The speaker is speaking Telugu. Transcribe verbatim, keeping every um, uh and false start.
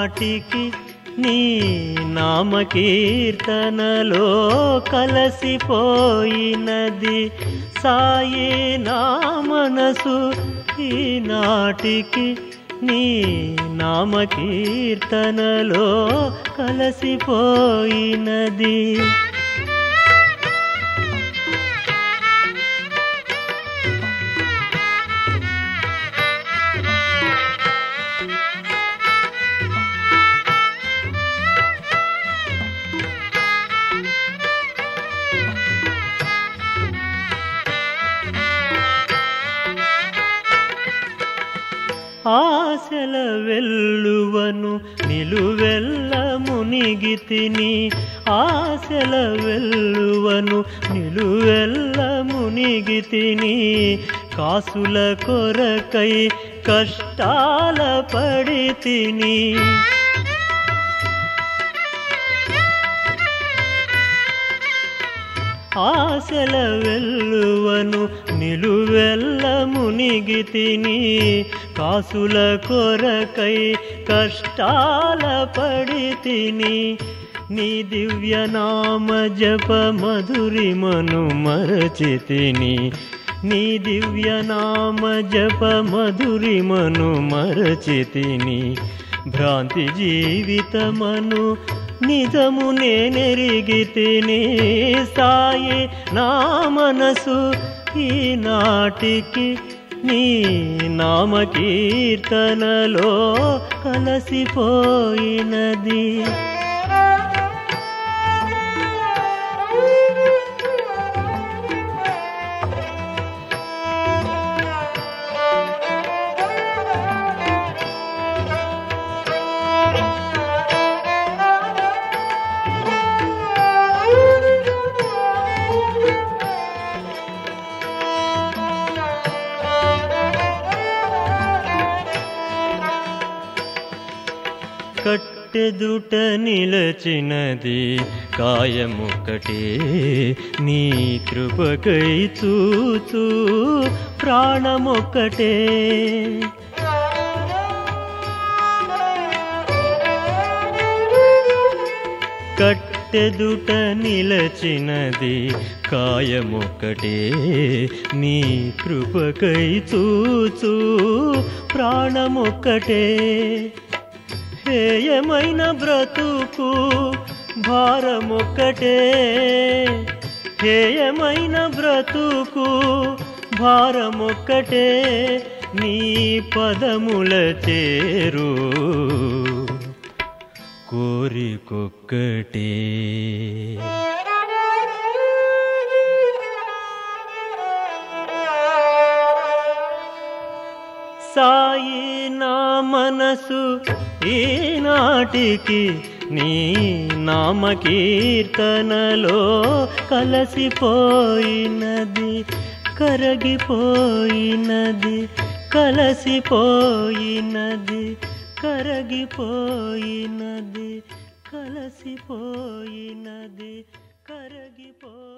ఈనాటికి నీ నామకీర్తనలో కలసిపోయినది సాయి నా మనసు. ఈనాటికి నీ నామకీర్తనలో కలసిపోయినది. ఆశల వెల్లువను నిలువెల్ల మునిగితిని, ఆశల వెల్లువను నిలువెల్ల మునిగితిని, కాసుల కొరకై కష్టాల పడితిని. ఆశల వెల్లువను నిలువెల్ల మునిగితిని, కాసుల కొరకై కష్టాల పడితిని. నీ దివ్యనామ జప మధురిమను మరచితిని, నీ దివ్యనామ జప మధురిమను మరచితిని. భ్రాంతి జీవితమను నిజము నేనెరిగితిని సాయి నా మనసు. ఈనాటికి నీ నామకీర్తనలో కలసిపోయినది. కట్టెదుట నిలచినది కాయముక్కటే, నీ కృపకై చూచూ ప్రాణమొక్కటే. కట్టెదుట నిలచినది కాయముక్కటే, నీ కృపకై చూచూ ప్రాణమొక్కటే. హేయమైన బ్రతుకు భారమొక్కటే, హేయమైన బ్రతుకు భారమొక్కటే. నీ పదముల చేరు కోరికొక్కటే. సాయి నా మనసు ఈనాటికి నీ నామకీర్తనలో కలసిపోయినది, కరగిపోయినది, కలసిపోయినది, కరగిపోయినది, కలసిపోయినది, కరగిపో